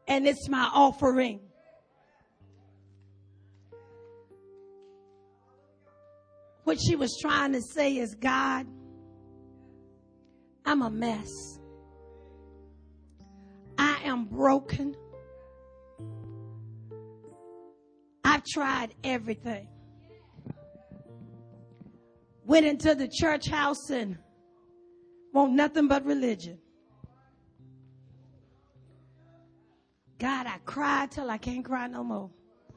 and it's my offering. What she was trying to say is, God, I'm a mess. I am broken. I've tried everything. Went into the church house and want nothing but religion. God, I cried till I can't cry no more.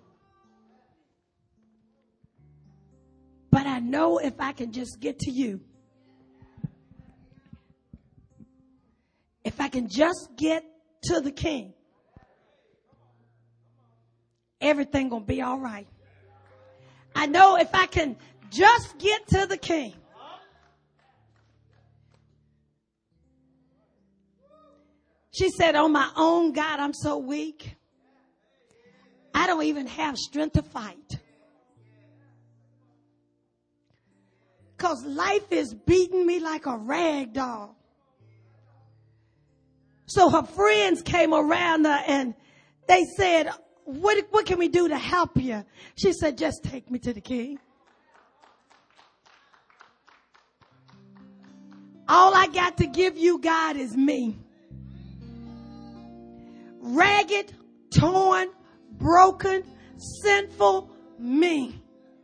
But I know if I can just get to you, if I can just get to the King, everything gonna be all right. I know if I can just get to the King. She said, on my own, God, I'm so weak. I don't even have strength to fight. Because life is beating me like a rag doll. So her friends came around her and they said, what can we do to help you? She said, just take me to the King. All I got to give you, God, is me. Ragged, torn, broken, sinful me.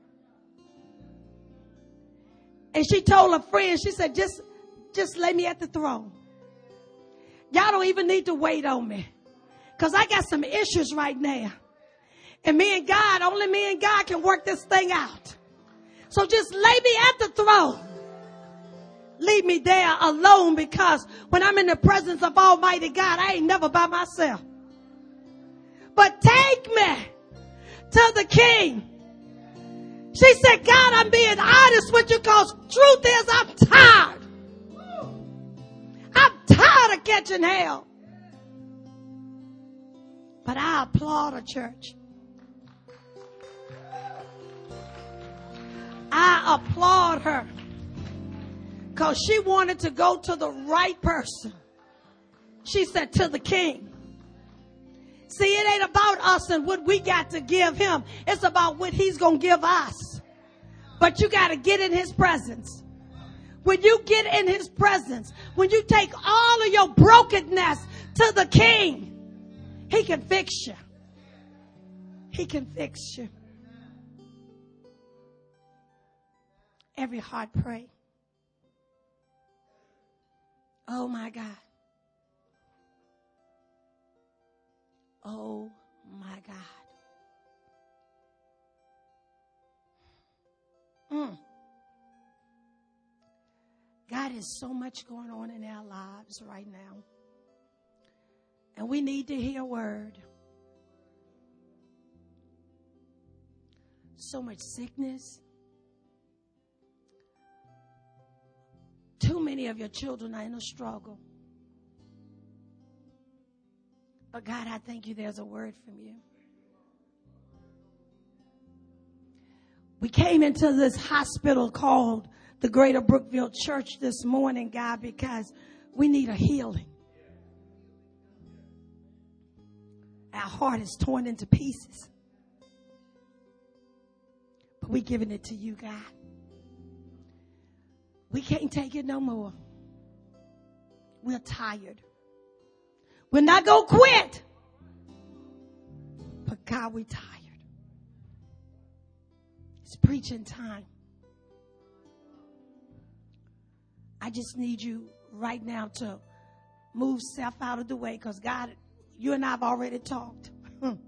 And she told her friends, she said, just lay me at the throne. Y'all don't even need to wait on me. Because I got some issues right now. And only me and God can work this thing out. So just lay me at the throne. Leave me there alone, because when I'm in the presence of Almighty God, I ain't never by myself. But take me to the King. She said, God, I'm being honest with you, because truth is I'm tired. I'm tired of catching hell. But I applaud her, church. I applaud her. Because she wanted to go to the right person. She said, to the King. See, it ain't about us and what we got to give him. It's about what he's going to give us. But you got to get in his presence. When you get in his presence, when you take all of your brokenness to the King, he can fix you. He can fix you. Every heart pray. Oh my God. Oh my God. God has so much going on in our lives right now. And we need to hear a word. So much sickness. Too many of your children are in a struggle. But God, I thank you there's a word from you. We came into this hospital called the Greater Brookville Church this morning, God, because we need a healing. Our heart is torn into pieces. But we're giving it to you, God. We can't take it no more. We're tired. We're not going to quit. But God, we're tired. It's preaching time. I just need you right now to move self out of the way, because God, you and I have already talked. And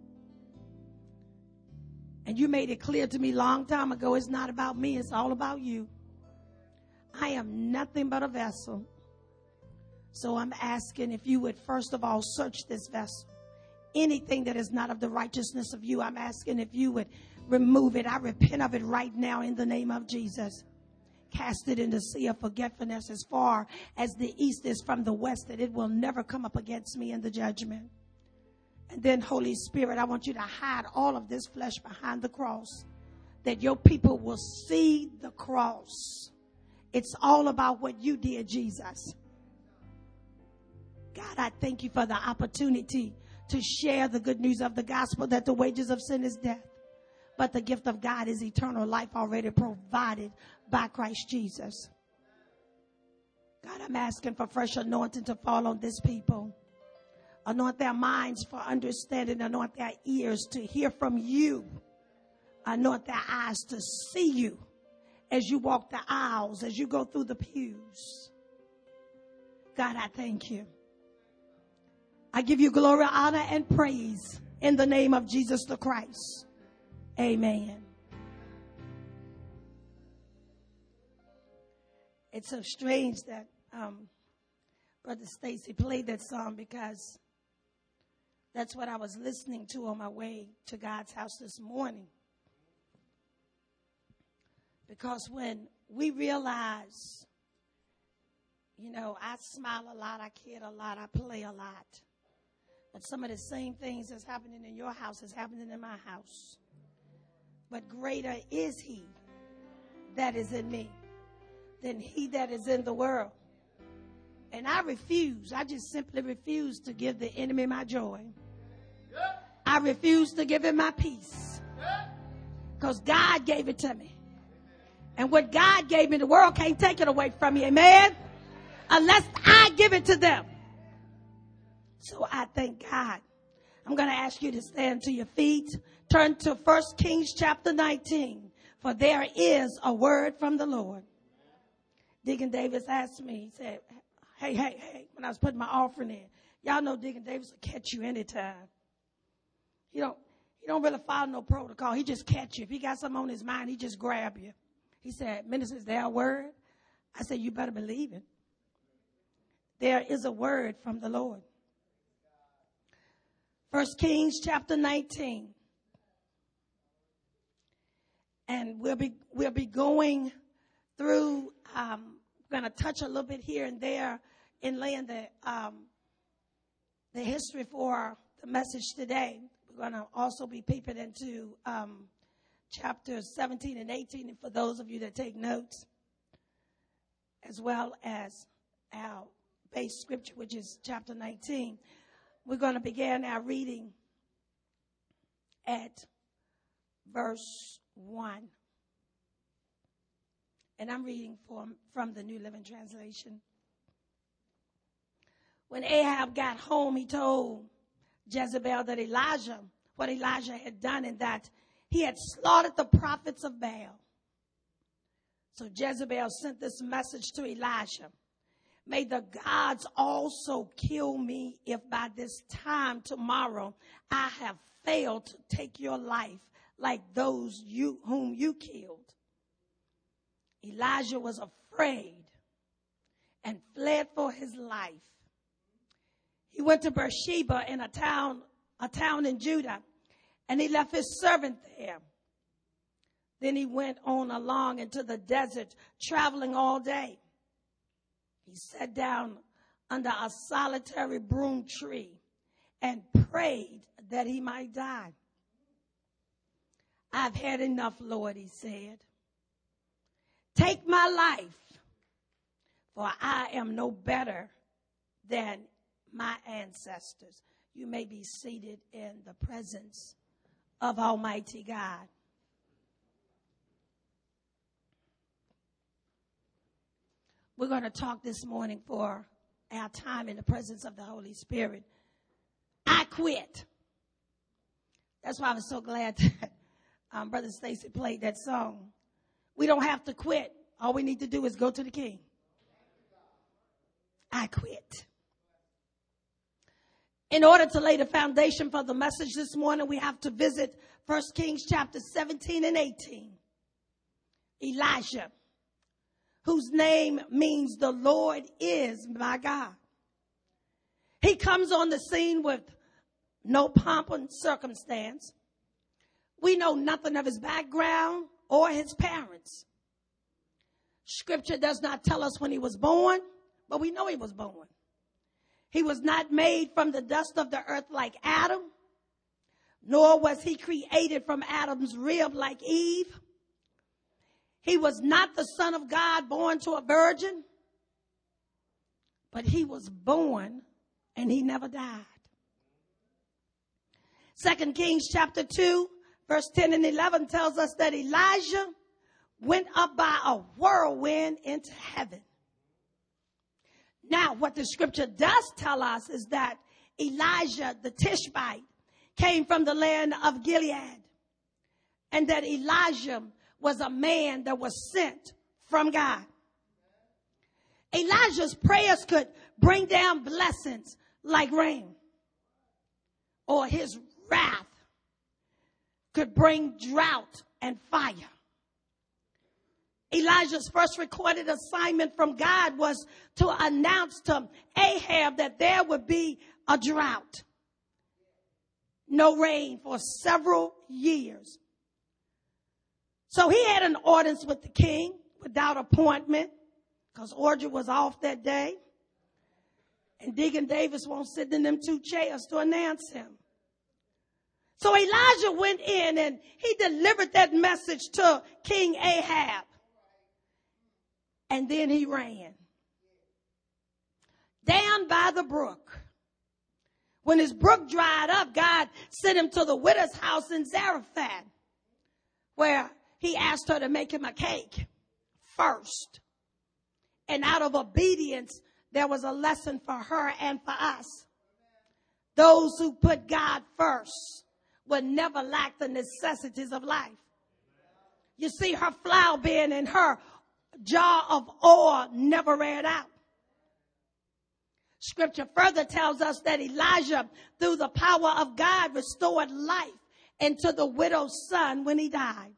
you made it clear to me a long time ago, it's not about me, it's all about you. I am nothing but a vessel. So I'm asking if you would first of all search this vessel. Anything that is not of the righteousness of you, I'm asking if you would remove it. I repent of it right now in the name of Jesus. Cast it in the sea of forgetfulness as far as the east is from the west, that it will never come up against me in the judgment. And then, Holy Spirit, I want you to hide all of this flesh behind the cross, that your people will see the cross. It's all about what you did, Jesus. God, I thank you for the opportunity to share the good news of the gospel, that the wages of sin is death, but the gift of God is eternal life already provided by Christ Jesus. God, I'm asking for fresh anointing to fall on this people. Anoint their minds for understanding. Anoint their ears to hear from you. Anoint their eyes to see you as you walk the aisles, as you go through the pews. God, I thank you. I give you glory, honor, and praise in the name of Jesus the Christ. Amen. It's so strange that Brother Stacy played that song, because that's what I was listening to on my way to God's house this morning. Because when we realize, I smile a lot, I kid a lot, I play a lot. But some of the same things that's happening in your house is happening in my house. But greater is he that is in me than he that is in the world. And I just simply refuse to give the enemy my joy. I refuse to give him my peace. Because God gave it to me. And what God gave me, the world can't take it away from me. Amen? Unless I give it to them. So I thank God. I'm going to ask you to stand to your feet. Turn to 1 Kings chapter 19. For there is a word from the Lord. Deacon Davis asked me, he said, hey, when I was putting my offering in. Y'all know Deacon Davis will catch you anytime. He don't really follow no protocol. He just catch you. If he got something on his mind, he just grab you. He said, Minister, is there a word? I said, you better believe it. There is a word from the Lord. 1 Kings chapter 19. And we'll be going through, we're going to touch a little bit here and there in laying the history for the message today. We're going to also be peeping into chapters 17 and 18, and for those of you that take notes, as well as our base scripture, which is chapter 19. We're going to begin our reading at verse 1. And I'm reading from the New Living Translation. When Ahab got home, he told Jezebel that what Elijah had done, and that he had slaughtered the prophets of Baal. So Jezebel sent this message to Elijah. May the gods also kill me if by this time tomorrow I have failed to take your life like those whom you killed. Elijah was afraid and fled for his life. He went to Beersheba, in a town in Judah, and he left his servant there. Then he went on along into the desert, traveling all day. He sat down under a solitary broom tree and prayed that he might die. I've had enough, Lord, he said. Take my life, for I am no better than my ancestors. You may be seated in the presence of Almighty God. We're going to talk this morning for our time in the presence of the Holy Spirit. I quit. That's why I was so glad that Brother Stacy played that song. We don't have to quit. All we need to do is go to the King. I quit. In order to lay the foundation for the message this morning, we have to visit 1 Kings chapter 17 and 18. Elijah, whose name means the Lord is my God. He comes on the scene with no pomp and circumstance. We know nothing of his background or his parents. Scripture does not tell us when he was born, but we know he was born. He was not made from the dust of the earth like Adam, nor was he created from Adam's rib like Eve. He was not the Son of God born to a virgin, but he was born and he never died. 2 Kings chapter 2, verse 10 and 11 tells us that Elijah went up by a whirlwind into heaven. Now, what the scripture does tell us is that Elijah the Tishbite came from the land of Gilead, and that Elijah was a man that was sent from God. Elijah's prayers could bring down blessings like rain, or his wrath could bring drought and fire. Elijah's first recorded assignment from God was to announce to Ahab that there would be a drought. No rain for several years. So he had an audience with the king without appointment, because Audrey was off that day. And Deacon Davis won't sit in them two chairs to announce him. So Elijah went in and he delivered that message to King Ahab. And then he ran down by the brook. When his brook dried up, God sent him to the widow's house in Zarephath, where he asked her to make him a cake first. And out of obedience, there was a lesson for her and for us. Those who put God first will never lack the necessities of life. You see, her flour bin and her jar of oil never ran out. Scripture further tells us that Elijah, through the power of God, restored life into the widow's son when he died.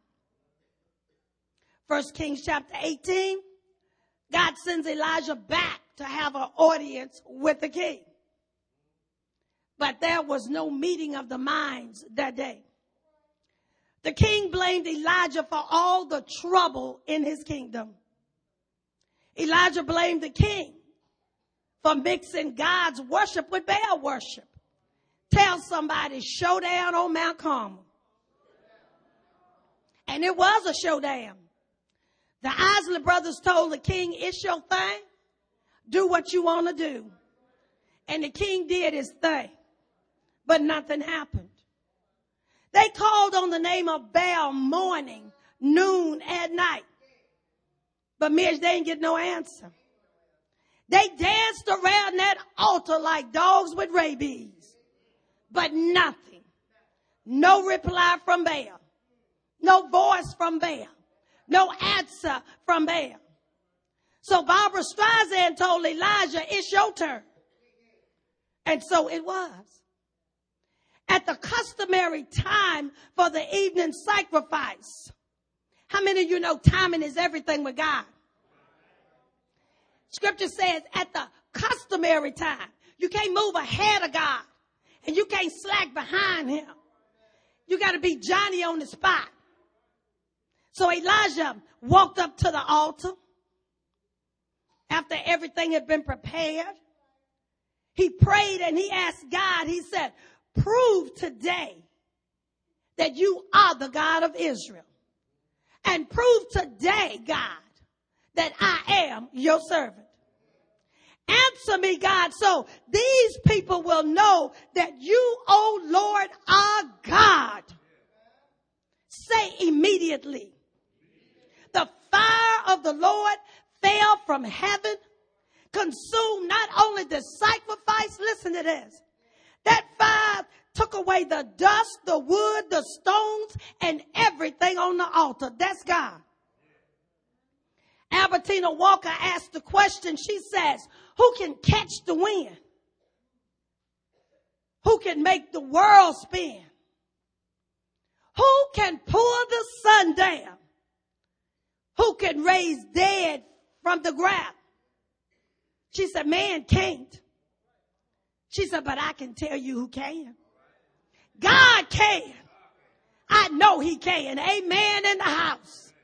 1 Kings chapter 18, God sends Elijah back to have an audience with the king. But there was no meeting of the minds that day. The king blamed Elijah for all the trouble in his kingdom. Elijah blamed the king for mixing God's worship with Baal worship. Tell somebody, showdown on Mount Carmel. And it was a showdown. The Isley brothers told the king, it's your thing. Do what you want to do. And the king did his thing. But nothing happened. They called on the name of Baal morning, noon, at night. But Mitch, they didn't get no answer. They danced around that altar like dogs with rabies. But nothing. No reply from Baal. No voice from Baal. No answer from Baal. So Barbara Streisand told Elijah, it's your turn. And so it was. At the customary time for the evening sacrifice. How many of you know timing is everything with God? Scripture says at the customary time. You can't move ahead of God. And you can't slack behind him. You got to be Johnny on the spot. So Elijah walked up to the altar after everything had been prepared. He prayed and he asked God, he said, prove today that you are the God of Israel. And prove today, God, that I am your servant. Answer me, God, so these people will know that you, O Lord, are God. Say immediately. The fire of the Lord fell from heaven, consumed not only the sacrifice, listen to this. That fire took away the dust, the wood, the stones, and everything on the altar. That's God. Albertina Walker asked the question, she says, who can catch the wind? Who can make the world spin? Who can pull the sun down? Who can raise dead from the ground? She said, man can't. She said, but I can tell you who can. God can. I know he can. Amen in the house.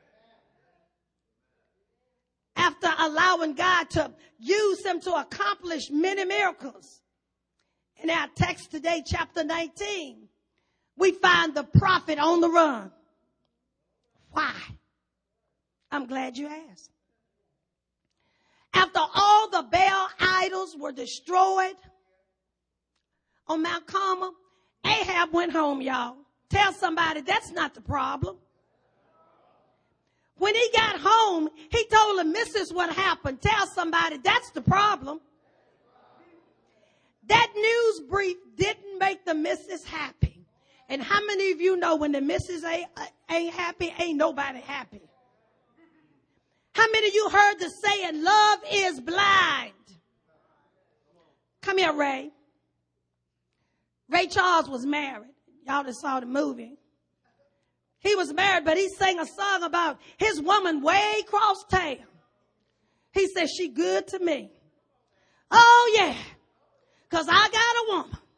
After allowing God to use him to accomplish many miracles. In our text today, chapter 19, we find the prophet on the run. Why? I'm glad you asked. After all the Baal idols were destroyed on Mount Carmel, Ahab went home, y'all. Tell somebody that's not the problem. When he got home, he told the missus what happened. Tell somebody that's the problem. That news brief didn't make the missus happy. And how many of you know when the missus ain't happy, ain't nobody happy? How many of you heard the saying, love is blind? Come here, Ray. Ray Charles was married. Y'all just saw the movie. He was married, but he sang a song about his woman way across town. He said, she good to me. Oh, yeah, because I got a woman.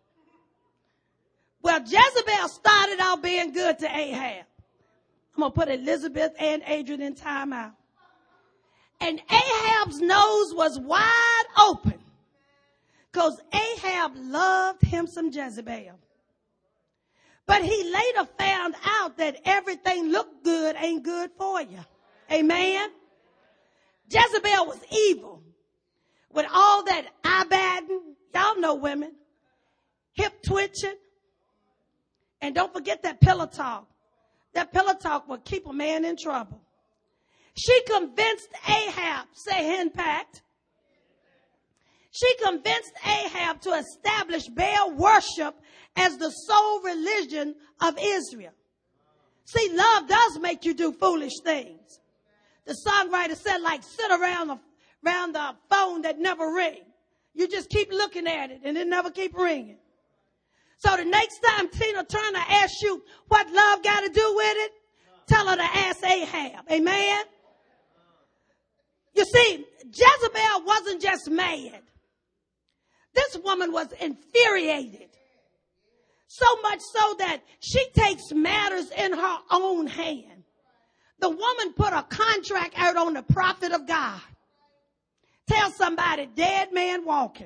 Well, Jezebel started out being good to Ahab. I'm going to put Elizabeth and Adrian in timeout. And Ahab's nose was wide open because Ahab loved him some Jezebel. But he later found out that everything looked good ain't good for you. Amen. Jezebel was evil with all that eye batting. Y'all know women. Hip twitching. And don't forget that pillow talk. That pillow talk will keep a man in trouble. She convinced Ahab, say henpacked. She convinced Ahab to establish Baal worship as the sole religion of Israel. See, love does make you do foolish things. The songwriter said, like, sit around the phone that never rings. You just keep looking at it and it never keep ringing. So the next time Tina Turner asks you what love got to do with it, tell her to ask Ahab. Amen? You see, Jezebel wasn't just mad. This woman was infuriated. So much so that she takes matters in her own hand. The woman put a contract out on the prophet of God. Tell somebody, dead man walking.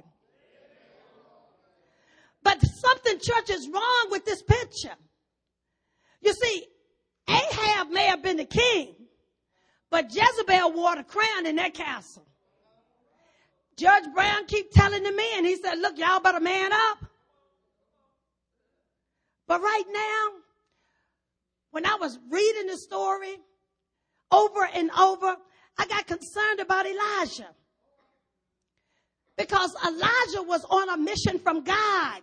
But something, church, is wrong with this picture. You see, Ahab may have been the king, but Jezebel wore the crown in that castle. Judge Brown keep telling the men, he said, look, y'all better man up. But right now, when I was reading the story over and over, I got concerned about Elijah. Because Elijah was on a mission from God.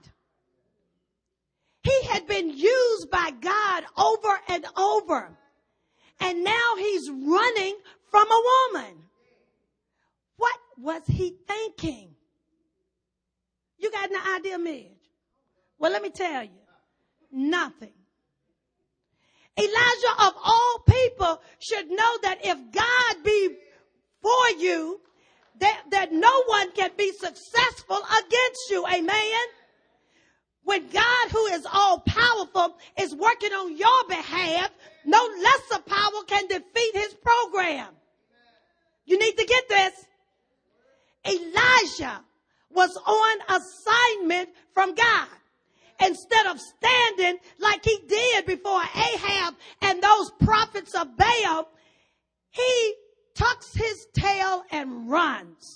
He had been used by God over and over. And now he's running from a woman. What was he thinking? You got an idea, Midge? Well, let me tell you. Nothing. Elijah, of all people, should know that if God be for you, that no one can be successful against you. Amen. When God, who is all powerful, is working on your behalf, no lesser power can defeat his program. You need to get this. Elijah was on assignment from God. Instead of standing like he did before Ahab and those prophets of Baal, he tucks his tail and runs.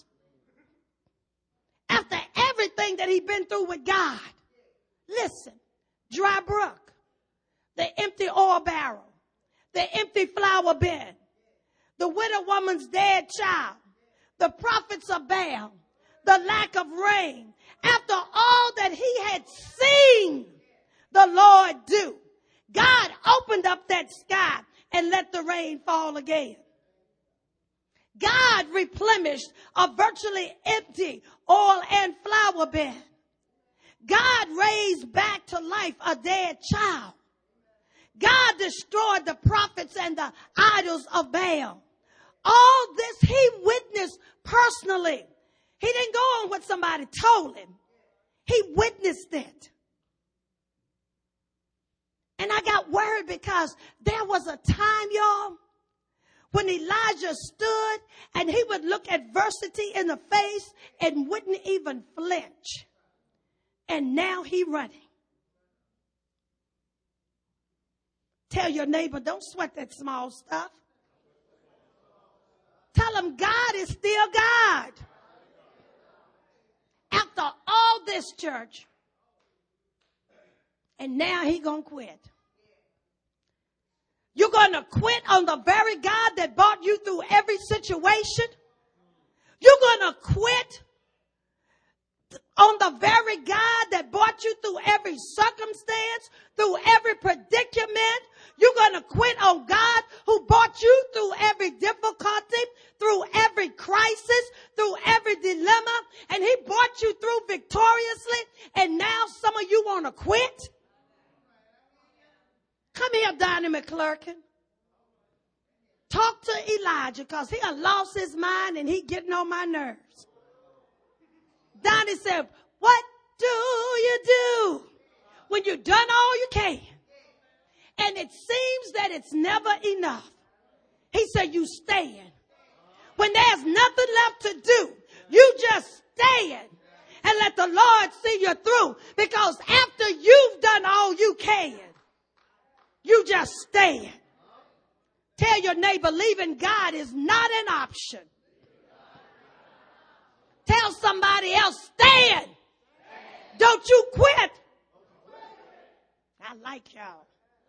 After everything that he'd been through with God. Listen, dry brook, the empty oil barrel, the empty flour bin, the widow woman's dead child, the prophets of Baal, the lack of rain. After all that he had seen the Lord do, God opened up that sky and let the rain fall again. God replenished a virtually empty oil and flour bin. God raised back to life a dead child. God destroyed the prophets and the idols of Baal. All this he witnessed personally. He didn't go on what somebody told him. He witnessed it. And I got worried because there was a time, y'all, when Elijah stood and he would look adversity in the face and wouldn't even flinch. And now he running. Tell your neighbor, don't sweat that small stuff. Tell them God is still God. After all this, church, And now he gonna quit. You're gonna quit on the very God that brought you through every situation. You're gonna quit on the very God that brought you through every circumstance, through every predicament. You're going to quit on God who brought you through every difficulty, through every crisis, through every dilemma, and he brought you through victoriously, and now some of you want to quit? Come here, Donnie McClurkin. Talk to Elijah, because he done lost his mind and he getting on my nerves. Donnie said, what do you do when you've done all you can and it seems that it's never enough? He said, you stand. When there's nothing left to do, you just stand and let the Lord see you through, because after you've done all you can, you just stand. Tell your neighbor, leaving God is not an option. Tell somebody else, stand. Don't you quit. I like y'all.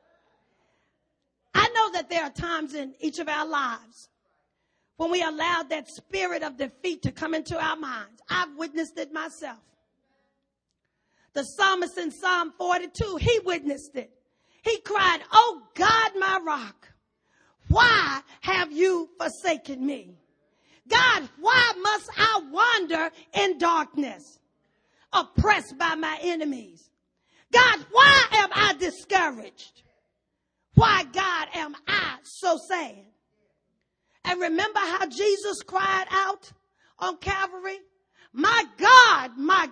I know that there are times in each of our lives when we allow that spirit of defeat to come into our minds. I've witnessed it myself. The psalmist in Psalm 42, he witnessed it. He cried, oh God, my rock, why have you forsaken me? God, why must I wander in darkness, oppressed by my enemies? God, why am I discouraged? Why, God, am I so sad? And remember how Jesus cried out on Calvary? My God,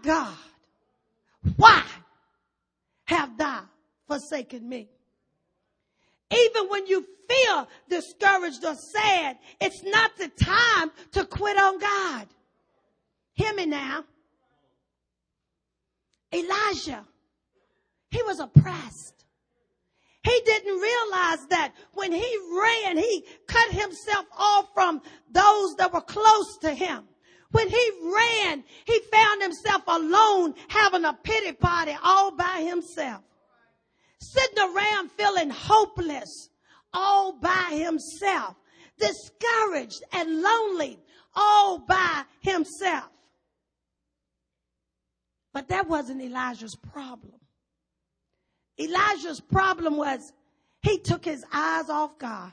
why have thou forsaken me? Even when you feel discouraged or sad, it's not the time to quit on God. Hear me now. Elijah, he was oppressed. He didn't realize that when he ran, he cut himself off from those that were close to him. When he ran, he found himself alone, having a pity party all by himself. Sitting around feeling hopeless all by himself. Discouraged and lonely all by himself. But that wasn't Elijah's problem. Elijah's problem was he took his eyes off God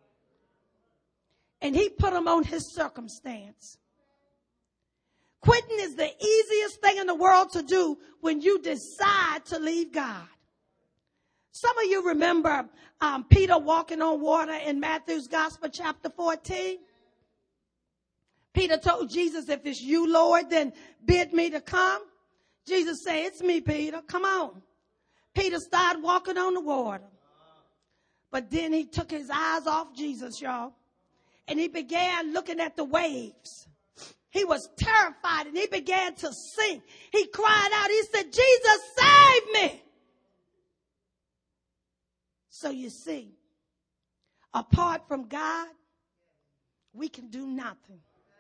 and he put them on his circumstance. Quitting is the easiest thing in the world to do when you decide to leave God. Some of you remember Peter walking on water in Matthew's Gospel, chapter 14. Peter told Jesus, if it's you, Lord, then bid me to come. Jesus said, it's me, Peter. Come on. Peter started walking on the water. But then he took his eyes off Jesus, y'all. And he began looking at the waves. He was terrified and he began to sink. He cried out. He said, Jesus, save me. So you see, apart from God, we can do nothing.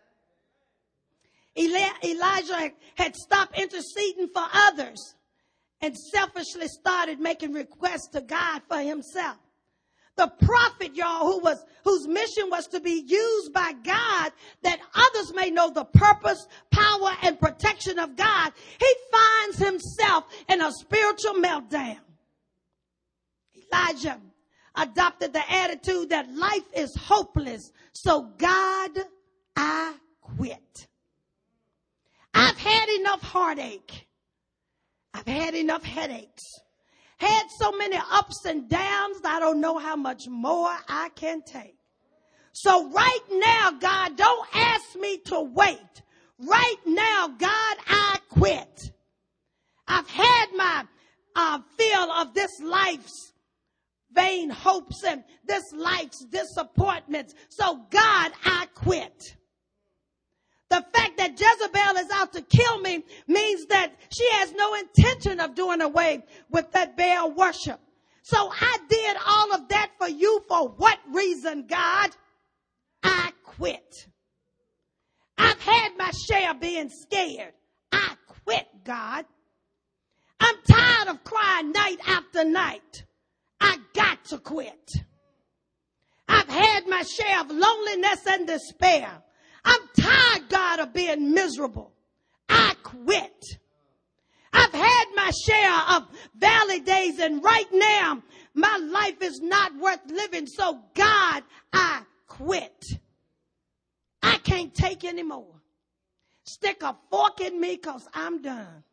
Elijah had stopped interceding for others and selfishly started making requests to God for himself. The prophet, y'all, whose mission was to be used by God that others may know the purpose, power, and protection of God, he finds himself in a spiritual meltdown. Elijah adopted the attitude that life is hopeless, so God, I quit. I've had enough heartache. I've had enough headaches. Had so many ups and downs, I don't know how much more I can take. So right now, God, don't ask me to wait. Right now, God, I quit. I've had my fill of this life's vain hopes and this life's disappointments. So God, I quit. The fact that Jezebel is out to kill me means that she has no intention of doing away with that Baal worship. So I did all of that for you for what reason, God? I quit. I've had my share of being scared. I quit, God. I'm tired of crying night after night. I got to quit. I've had my share of loneliness and despair. I'm tired, God, of being miserable. I quit. I've had my share of valley days, and right now, my life is not worth living. So, God, I quit. I can't take anymore. Stick a fork in me because I'm done.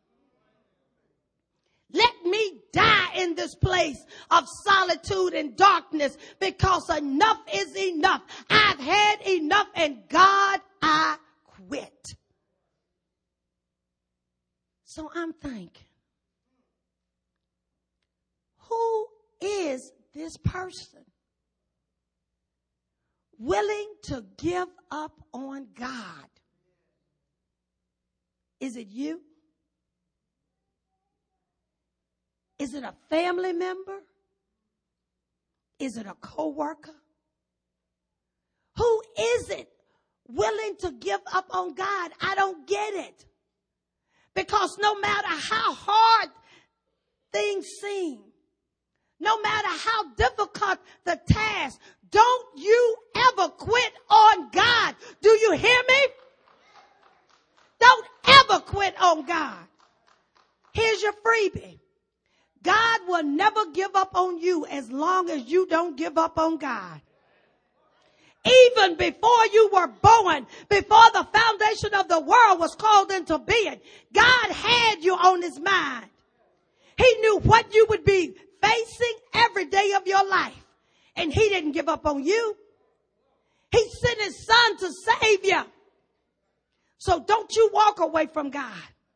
Let me die in this place of solitude and darkness because enough is enough. I've had enough, and God, I quit. So I'm thinking, who is this person willing to give up on God? Is it you? Is it a family member? Is it a coworker? Who is it willing to give up on God? I don't get it. Because no matter how hard things seem, no matter how difficult the task, don't you ever quit on God. Do you hear me? Don't ever quit on God. Here's your freebie. God will never give up on you as long as you don't give up on God. Even before you were born, before the foundation of the world was called into being, God had you on his mind. He knew what you would be facing every day of your life. And he didn't give up on you. He sent his son to save you. So don't you walk away from God.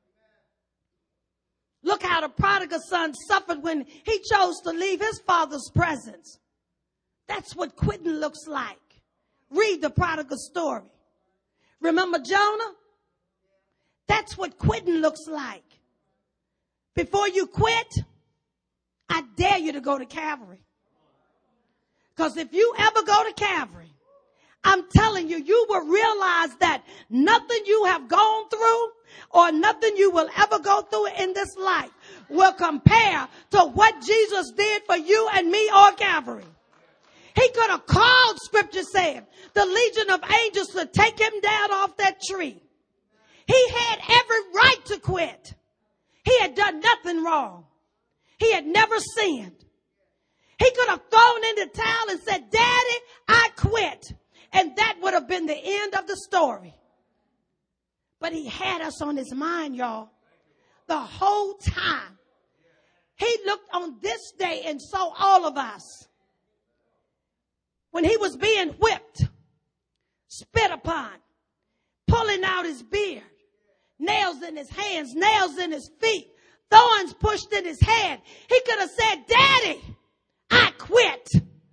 Look how the prodigal son suffered when he chose to leave his father's presence. That's what quitting looks like. Read the prodigal story. Remember Jonah? That's what quitting looks like. Before you quit, I dare you to go to Calvary. Because if you ever go to Calvary, I'm telling you, you will realize that nothing you have gone through or nothing you will ever go through in this life will compare to what Jesus did for you and me on Calvary. He could have called, scripture said, the legion of angels to take him down off that tree. He had every right to quit. He had done nothing wrong. He had never sinned. He could have thrown in the towel and said, Daddy, I quit. And that would have been the end of the story. But he had us on his mind, y'all, the whole time. He looked on this day and saw all of us. When he was being whipped, spit upon, pulling out his beard, nails in his hands, nails in his feet, thorns pushed in his head. He could have said, Daddy, I quit.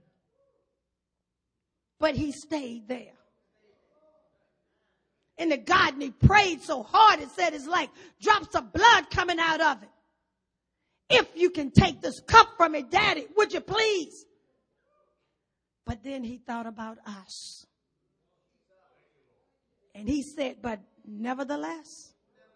But he stayed there. In the garden, he prayed so hard, it said it's like drops of blood coming out of it. If you can take this cup from me, Daddy, would you please? But then he thought about us. And he said, but nevertheless.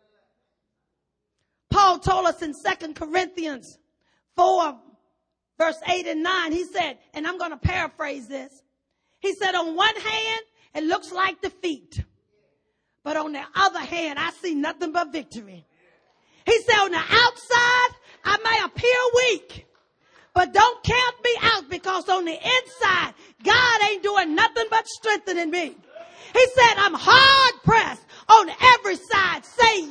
Paul told us in 2 Corinthians 4, verse 8 and 9, he said, and I'm going to paraphrase this. He said, on one hand, it looks like defeat. But on the other hand, I see nothing but victory. He said, on the outside, I may appear weak. But don't count me out because on the inside, God ain't doing nothing but strengthening me. He said, I'm hard pressed on every side. Say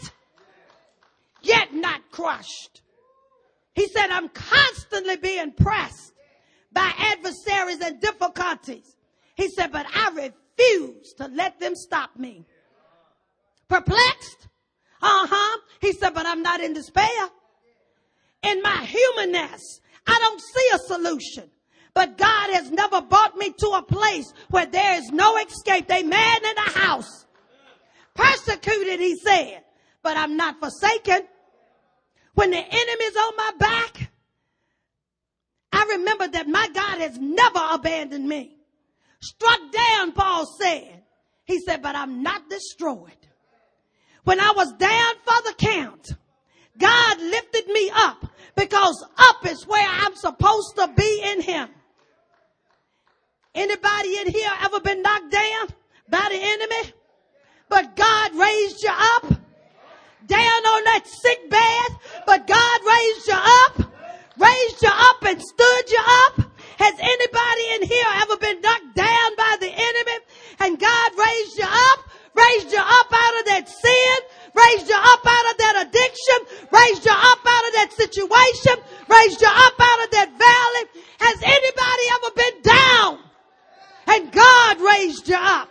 yet not crushed. He said, I'm constantly being pressed by adversaries and difficulties. He said, but I refuse to let them stop me. Perplexed? He said, but I'm not in despair. In my humanness, I don't see a solution. But God has never brought me to a place where there is no escape. Amen in the house. Persecuted, he said, but I'm not forsaken. When the enemy's on my back, I remember that my God has never abandoned me. Struck down, Paul said. He said, but I'm not destroyed. When I was down for the count, God lifted me up because up is where I'm supposed to be in him. Anybody in here ever been knocked down by the enemy? But God raised you up. Down on that sick bed, but God raised you up and stood you up. Has anybody in here ever been knocked down by the enemy and God raised you up out of that sin, raised you up out of that addiction, raised you up out of that situation, raised you up out of that valley? Has anybody ever been down and God raised you up?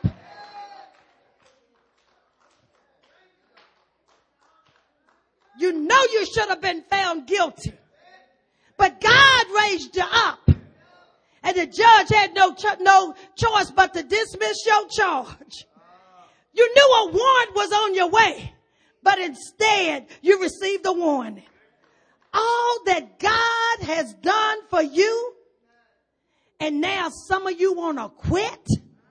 You know you should have been found guilty, but God raised you up. And the judge had no choice but to dismiss your charge. You knew a warrant was on your way, but instead you received a warning. All that God has done for you, and now some of you want to quit?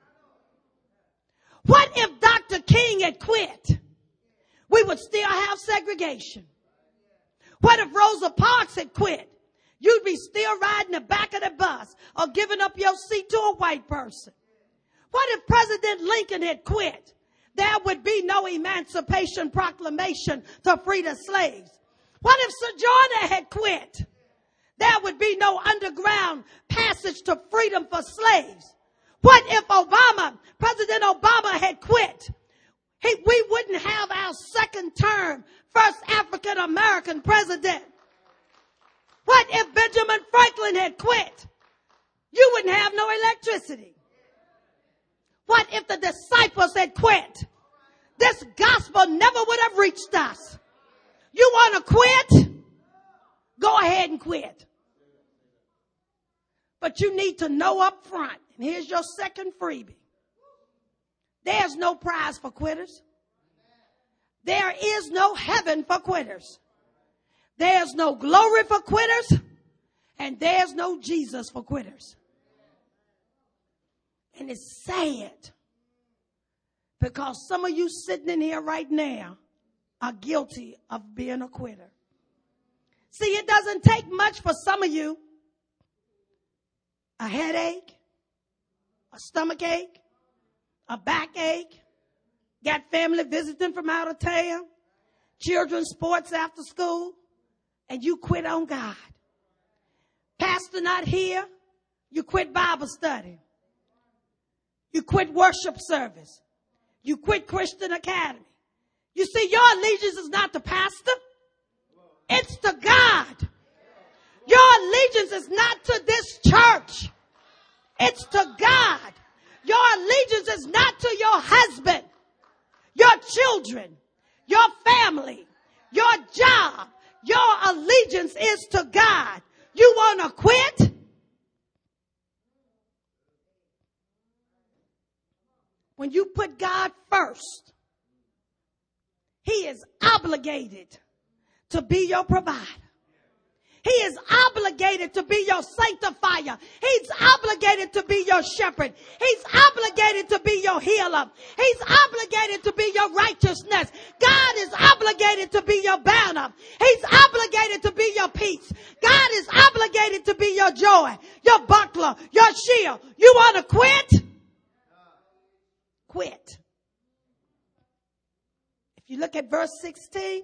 What if Dr. King had quit? We would still have segregation. What if Rosa Parks had quit? You'd be still riding the back of the bus or giving up your seat to a white person. What if President Lincoln had quit? There would be no Emancipation Proclamation to free the slaves. What if Sojourner had quit? There would be no underground passage to freedom for slaves. What if President Obama had quit? We wouldn't have our second term, first African American president. What if Benjamin Franklin had quit? You wouldn't have no electricity. What if the disciples had quit? This gospel never would have reached us. You want to quit? Go ahead and quit. But you need to know up front, and here's your second freebie. There's no prize for quitters. There is no heaven for quitters. There's no glory for quitters. And there's no Jesus for quitters. And it's sad because some of you sitting in here right now are guilty of being a quitter. See, it doesn't take much for some of you. A headache, a stomach ache, a backache, got family visiting from out of town, children's sports after school, and you quit on God. Pastor not here, you quit Bible study. You quit worship service. You quit Christian Academy. You see, your allegiance is not to pastor. It's to God. Your allegiance is not to this church. It's to God. Your allegiance is not to your husband, your children, your family, your job. Your allegiance is to God. You want to quit? When you put God first, He is obligated to be your provider. He is obligated to be your sanctifier. He's obligated to be your shepherd. He's obligated to be your healer. He's obligated to be your righteousness. God is obligated to be your banner. He's obligated to be your peace. God is obligated to be your joy, your buckler, your shield. You want to quit? Quit. If you look at verse 16,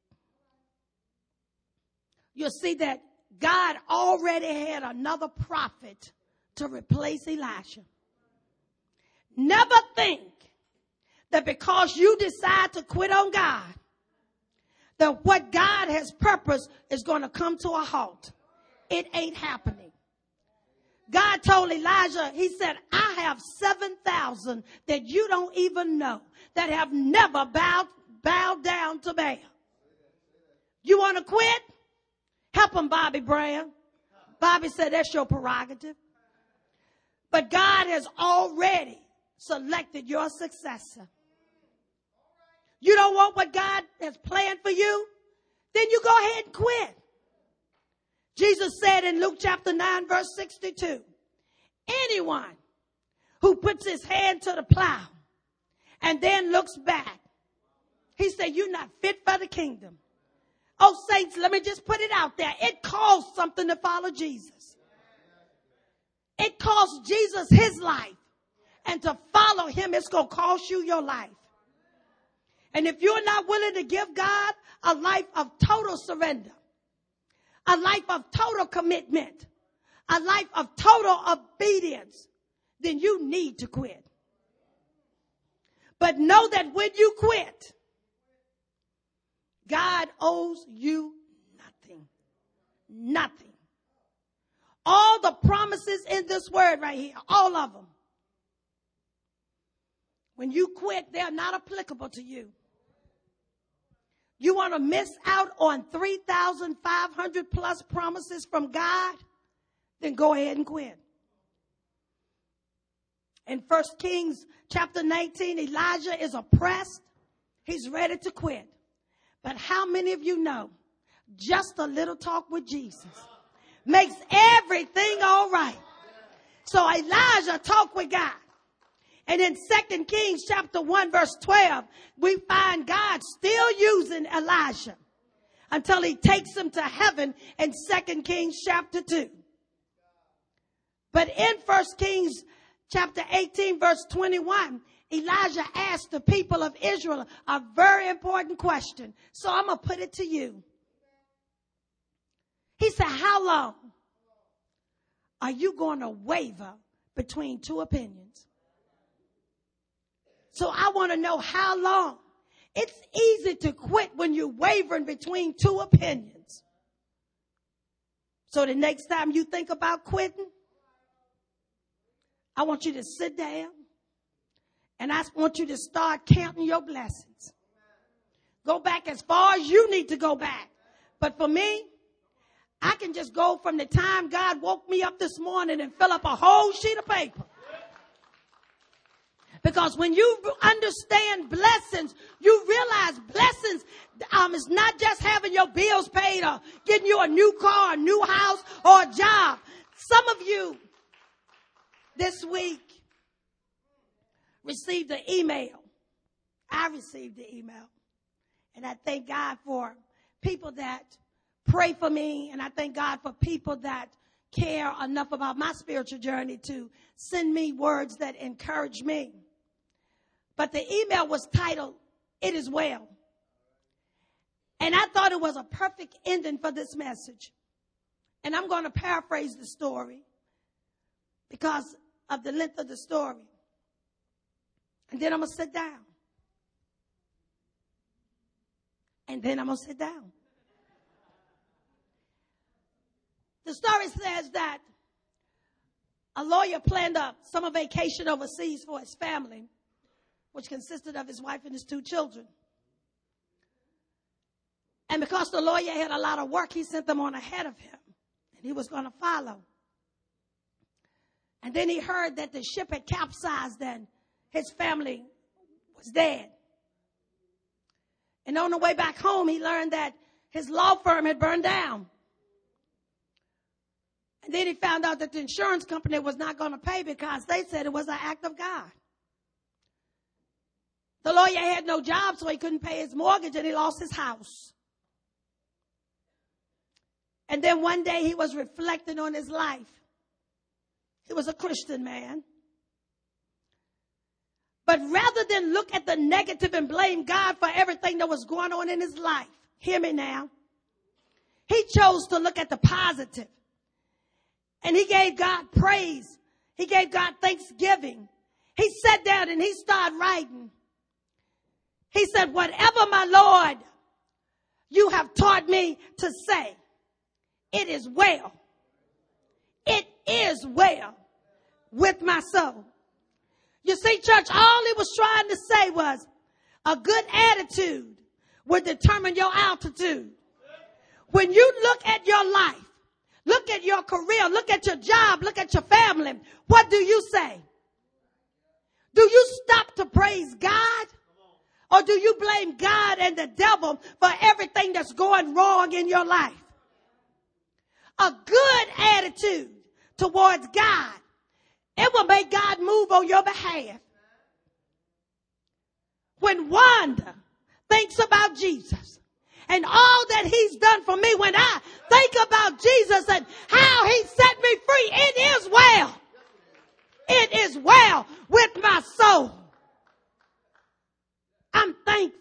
you'll see that God already had another prophet to replace Elijah. Never think that because you decide to quit on God, that what God has purposed is going to come to a halt. It ain't happening. God told Elijah, he said, I have 7,000 that you don't even know that have never bowed down to Baal. You want to quit? Help him, Bobby Brown. Bobby said that's your prerogative. But God has already selected your successor. You don't want what God has planned for you? Then you go ahead and quit. Jesus said in Luke chapter 9, verse 62, anyone who puts his hand to the plow and then looks back, he said, you're not fit for the kingdom. Oh, saints, let me just put it out there. It costs something to follow Jesus. It cost Jesus his life. And to follow him, it's going to cost you your life. And if you're not willing to give God a life of total surrender, a life of total commitment, a life of total obedience, then you need to quit. But know that when you quit, God owes you nothing. Nothing. All the promises in this word right here, all of them. When you quit, they're not applicable to you. You want to miss out on 3,500 plus promises from God? Then go ahead and quit. In 1 Kings chapter 19, Elijah is oppressed. He's ready to quit. But how many of you know just a little talk with Jesus makes everything all right? So Elijah talked with God. And in 2 Kings chapter 1 verse 12, we find God still using Elijah until he takes him to heaven in 2 Kings chapter 2. But in 1 Kings chapter 18 verse 21, Elijah asked the people of Israel a very important question. So I'm going to put it to you. He said, how long are you going to waver between two opinions? So I want to know how long. It's easy to quit when you're wavering between two opinions. So the next time you think about quitting, I want you to sit down and I want you to start counting your blessings. Go back as far as you need to go back. But for me, I can just go from the time God woke me up this morning and fill up a whole sheet of paper. Because when you understand blessings, you realize blessings is not just having your bills paid or getting you a new car, a new house, or a job. Some of you this week received an email. I received the email. And I thank God for people that pray for me. And I thank God for people that care enough about my spiritual journey to send me words that encourage me. But the email was titled, "It is Well." And I thought it was a perfect ending for this message. And I'm going to paraphrase the story because of the length of the story. And then I'm going to sit down. And then I'm going to sit down. The story says that a lawyer planned a summer vacation overseas for his family, which consisted of his wife and his 2 children. And because the lawyer had a lot of work, he sent them on ahead of him. And he was going to follow. And then he heard that the ship had capsized and his family was dead. And on the way back home, he learned that his law firm had burned down. And then he found out that the insurance company was not going to pay because they said it was an act of God. The lawyer had no job, so he couldn't pay his mortgage, and he lost his house. And then one day he was reflecting on his life. He was a Christian man. But rather than look at the negative and blame God for everything that was going on in his life, hear me now, he chose to look at the positive. And he gave God praise. He gave God thanksgiving. He sat down and he started writing. He said, whatever, my Lord, you have taught me to say, it is well. It is well with my soul. You see, church, all he was trying to say was a good attitude will determine your altitude. When you look at your life, look at your career, look at your job, look at your family, what do you say? Do you stop to praise God? Or do you blame God and the devil for everything that's going wrong in your life? A good attitude towards God, it will make God move on your behalf. When Wanda thinks about Jesus and all that he's done for me, when I think about Jesus and how he set me free, it is well. It is well with my soul. I'm thankful.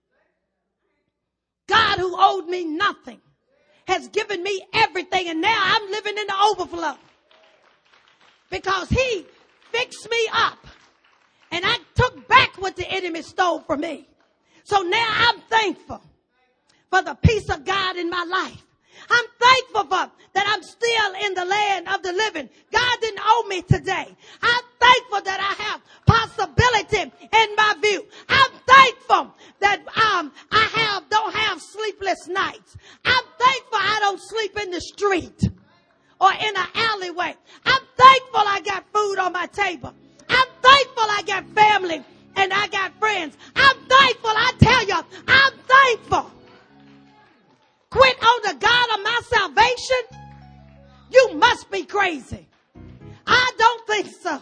God, who owed me nothing, has given me everything, and now I'm living in the overflow because he fixed me up and I took back what the enemy stole from me. So now I'm thankful for the peace of God in my life. I'm thankful for that I'm still in the land of the living. God didn't owe me today. I'm thankful that I have possibility in my view. I'm thankful that I don't have sleepless nights. I'm thankful I don't sleep in the street or in an alleyway. I'm thankful I got food on my table. I'm thankful I got family and I got friends. I'm thankful. I tell you, I'm thankful. Quit on the God of my salvation? You must be crazy. I don't think so.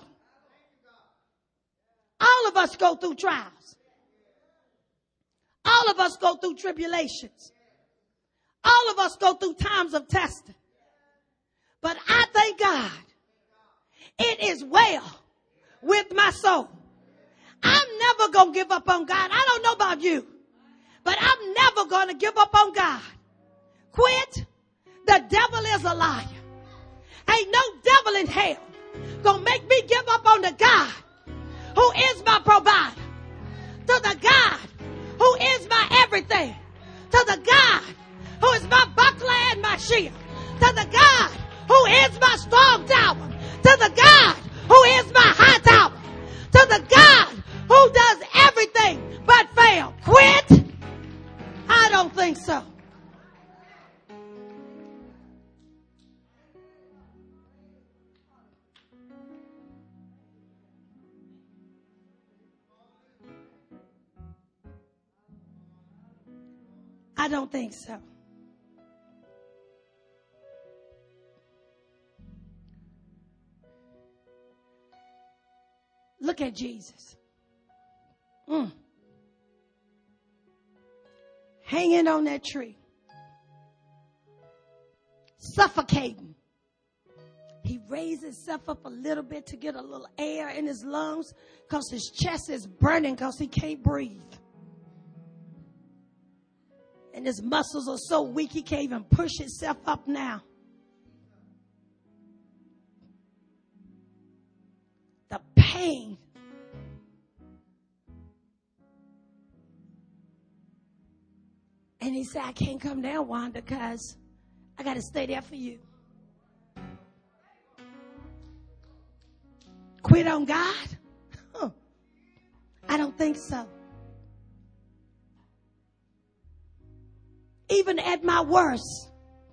All of us go through trials. All of us go through tribulations. All of us go through times of testing. But I thank God it is well with my soul. I'm never going to give up on God. I don't know about you, but I'm never going to give up on God. Quit. The devil is a liar. Ain't no devil in hell gonna make me give up on the God who is my provider, to the God who is my everything, to the God who is my buckler and my shield, to the God who is my strong tower, to the God who is my high tower, to the God who does everything but fail. Quit? I don't think so. I don't think so. Look at Jesus. Hanging on that tree. Suffocating. He raised himself up a little bit to get a little air in his lungs because his chest is burning because he can't breathe. And his muscles are so weak he can't even push himself up now. The pain. And he said, I can't come down, Wanda, because I got to stay there for you. Quit on God? Huh. I don't think so. Even at my worst,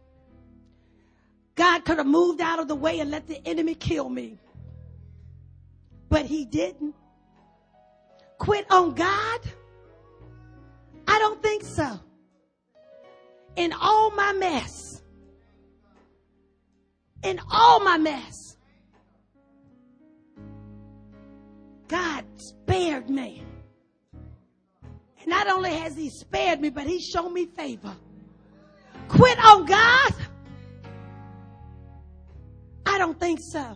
God could have moved out of the way and let the enemy kill me. But he didn't. Quit on God? I don't think so. In all my mess, God spared me. And not only has he spared me, but he's shown me favor. Quit on God? I don't think so.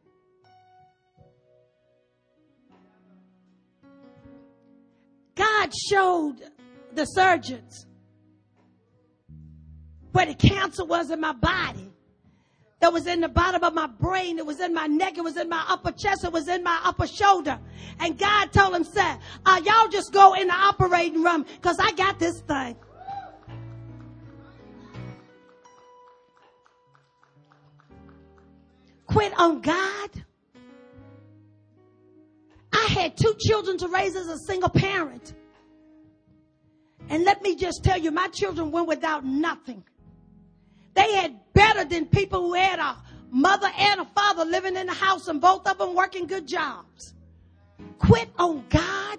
God showed the surgeons where the cancer was in my body. It was in the bottom of my brain. It was in my neck. It was in my upper chest. It was in my upper shoulder. And God told him, "Sir, y'all just go in the operating room because I got this thing." Quit on God. I had 2 children to raise as a single parent. And let me just tell you, my children went without nothing. They had better than people who had a mother and a father living in the house and both of them working good jobs. Quit on God.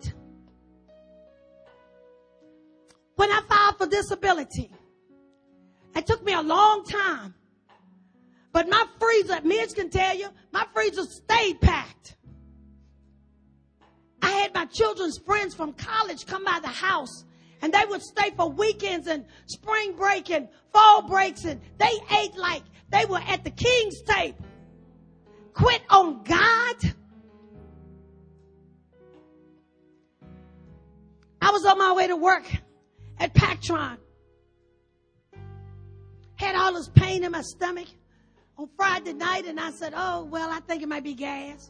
When I filed for disability, it took me a long time. But my freezer, Midge can tell you, my freezer stayed packed. I had my children's friends from college come by the house And they would stay for weekends and spring break and fall breaks. And they ate like they were at the king's table. Quit on God. I was on my way to work at Pactron. Had all this pain in my stomach on Friday night. And I said, oh, well, I think it might be gas.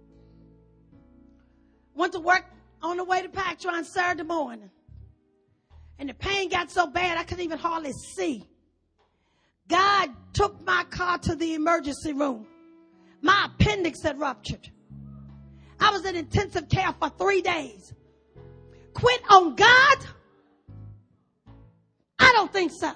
Went to work on the way to Pactron Saturday morning. And the pain got so bad I couldn't even hardly see. God took my car to the emergency room. My appendix had ruptured. I was in intensive care for 3 days. Quit on God? I don't think so.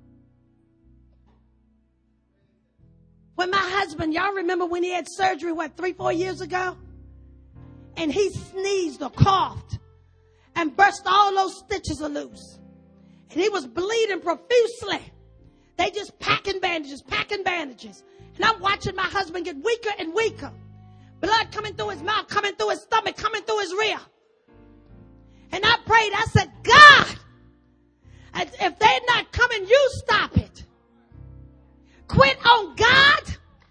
When my husband, y'all remember when he had surgery, 3-4 years ago? And he sneezed or coughed and burst all those stitches loose. And he was bleeding profusely. They just packing bandages. And I'm watching my husband get weaker and weaker. Blood coming through his mouth, coming through his stomach, coming through his rear. And I prayed, I said, God, if they're not coming, you stop it. Quit on God.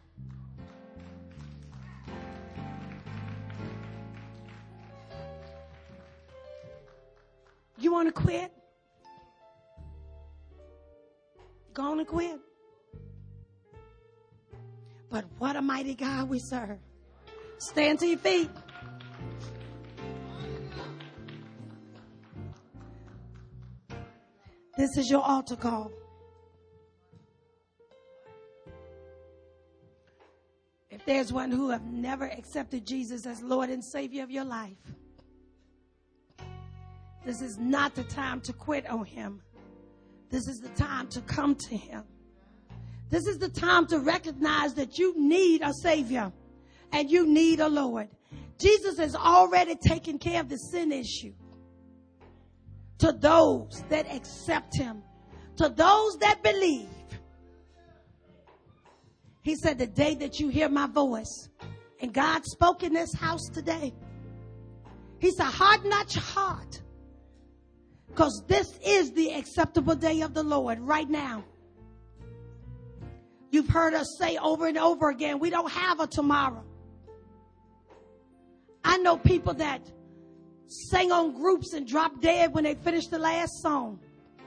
You want to quit? Go on and quit. But what a mighty God we serve. Stand to your feet. This is your altar call. If there's one who have never accepted Jesus as Lord and Savior of your life, this is not the time to quit on him. This is the time to come to him. This is the time to recognize that you need a Savior and you need a Lord. Jesus has already taken care of the sin issue. To those that accept him, to those that believe. He said, the day that you hear my voice, and God spoke in this house today. He said, harden not your heart. Because this is the acceptable day of the Lord right now. You've heard us say over and over again, we don't have a tomorrow. I know people that sang on groups and dropped dead when they finished the last song.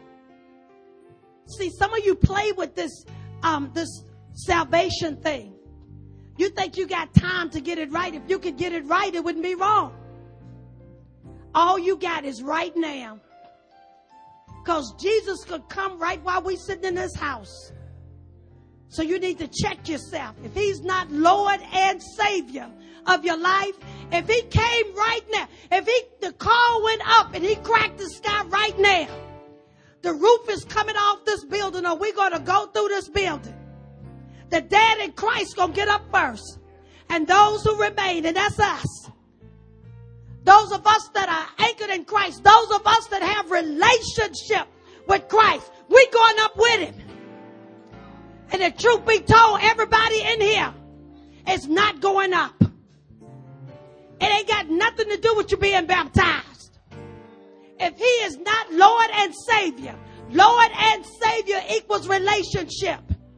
See, some of you play with this salvation thing. You think you got time to get it right. If you could get it right, it wouldn't be wrong. All you got is right now. Because Jesus could come right while we're sitting in this house. So you need to check yourself. If he's not Lord and Savior of your life, if he came right now, if the car went up and he cracked the sky right now, the roof is coming off this building or we're going to go through this building. The dead in Christ going to get up first. And those who remain, and that's us. Those of us that are anchored in Christ, those of us that have relationship with Christ, we're going up with him. And the truth be told, everybody in here is not going up. It ain't got nothing to do with you being baptized. If he is not Lord and Savior, Lord and Savior equals relationship.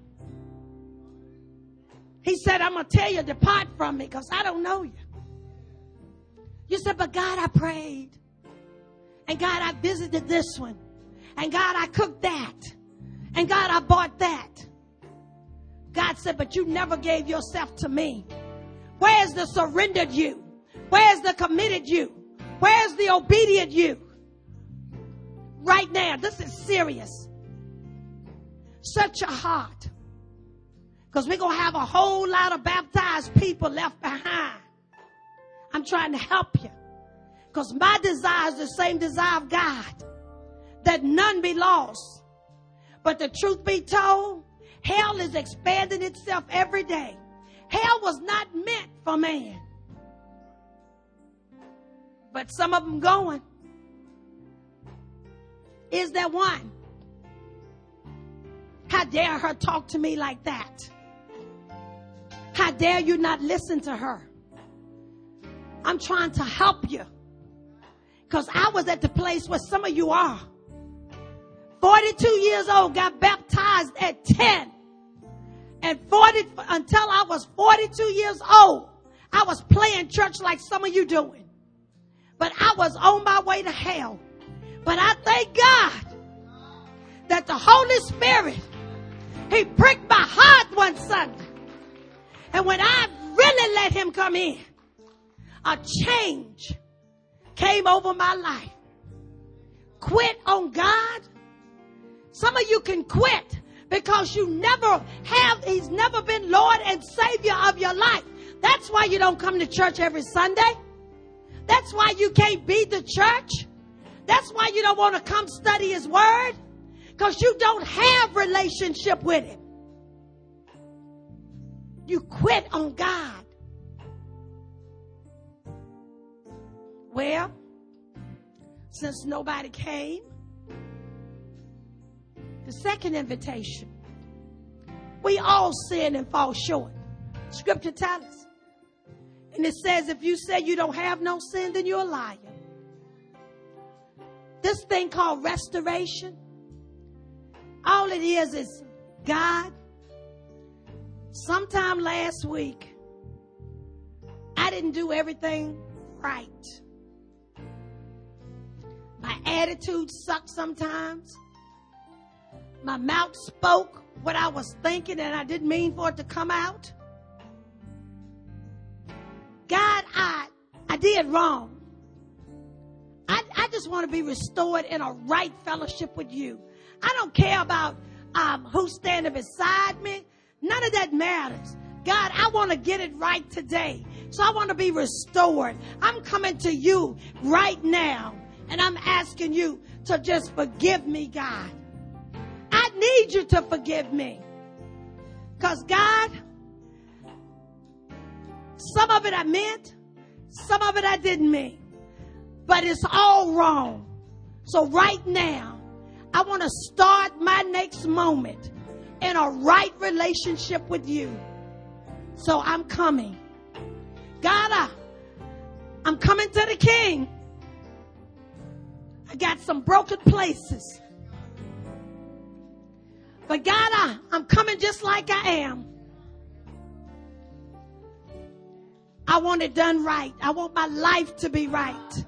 He said, I'm going to tell you, depart from me because I don't know you. You said, but God, I prayed. And God, I visited this one. And God, I cooked that. And God, I bought that. God said, but you never gave yourself to me. Where's the surrendered you? Where's the committed you? Where's the obedient you? Right now, this is serious. Search your heart. Because we're going to have a whole lot of baptized people left behind. I'm trying to help you. Because my desire is the same desire of God. That none be lost. But the truth be told, hell is expanding itself every day. Hell was not meant for man. But some of them going. Is there one? How dare her talk to me like that? How dare you not listen to her? I'm trying to help you. Because I was at the place where some of you are. 42 years old, got baptized at 10. And until I was 42 years old, I was playing church like some of you doing. But I was on my way to hell. But I thank God that the Holy Spirit, He pricked my heart one Sunday. And when I really let Him come in, a change came over my life. Quit on God. Some of you can quit because He's never been Lord and Savior of your life. That's why you don't come to church every Sunday. That's why you can't be the church. That's why you don't want to come study His Word. Because you don't have relationship with Him. You quit on God. Well, since nobody came, the second invitation. We all sin and fall short. Scripture tells us. And it says if you say you don't have no sin, then you're a liar. This thing called restoration, all it is God. Sometime last week, I didn't do everything right. My attitude sucked sometimes. My mouth spoke what I was thinking and I didn't mean for it to come out. God, I did wrong. I just want to be restored in a right fellowship with you. I don't care about who's standing beside me. None of that matters. God, I want to get it right today. So I want to be restored. I'm coming to you right now. And I'm asking you to just forgive me, God. I need you to forgive me. Because God, some of it I meant, some of it I didn't mean. But it's all wrong. So right now, I want to start my next moment in a right relationship with you. So I'm coming. God, I'm coming to the King. I got some broken places. But God, I'm coming just like I am. I want it done right. I want my life to be right.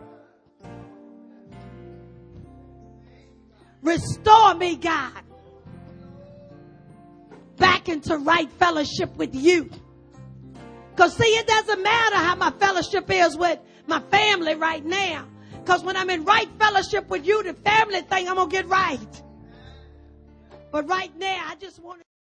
Restore me, God, back into right fellowship with you. Because see, it doesn't matter how my fellowship is with my family right now. Because when I'm in right fellowship with you, the family thing, I'm going to get right. But right now, I just want to